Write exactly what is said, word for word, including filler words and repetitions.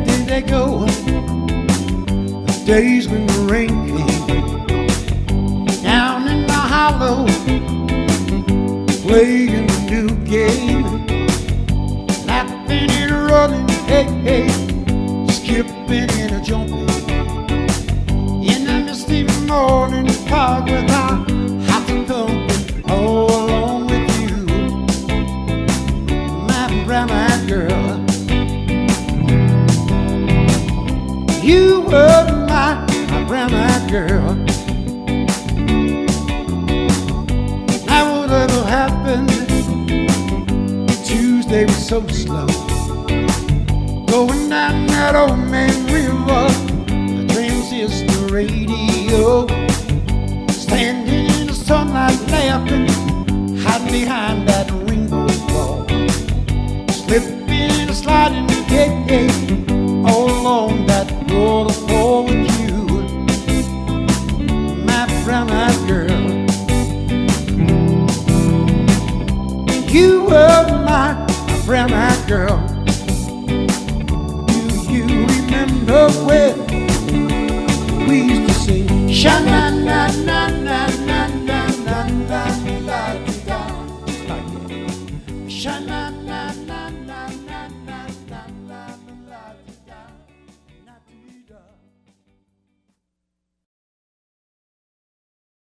did they go? The days when the rain came down in the hollow, playing a new game, laughing and running, hey, hey, skipping and a jumping in the misty morning park with our hot company all along with you, my brown-eyed girl. You were my, my brown-eyed girl. Now whatever happened, Tuesday was so slow, going down that old man river, the transistor radio, standing in the sunlight laughing, hiding behind that rainbow wall, slipping and sliding, yeah, yeah, all along that waterfall with you, my brown-eyed girl. You were my brown-eyed girl. Do you remember when we used to sing sha na na na na na na na na?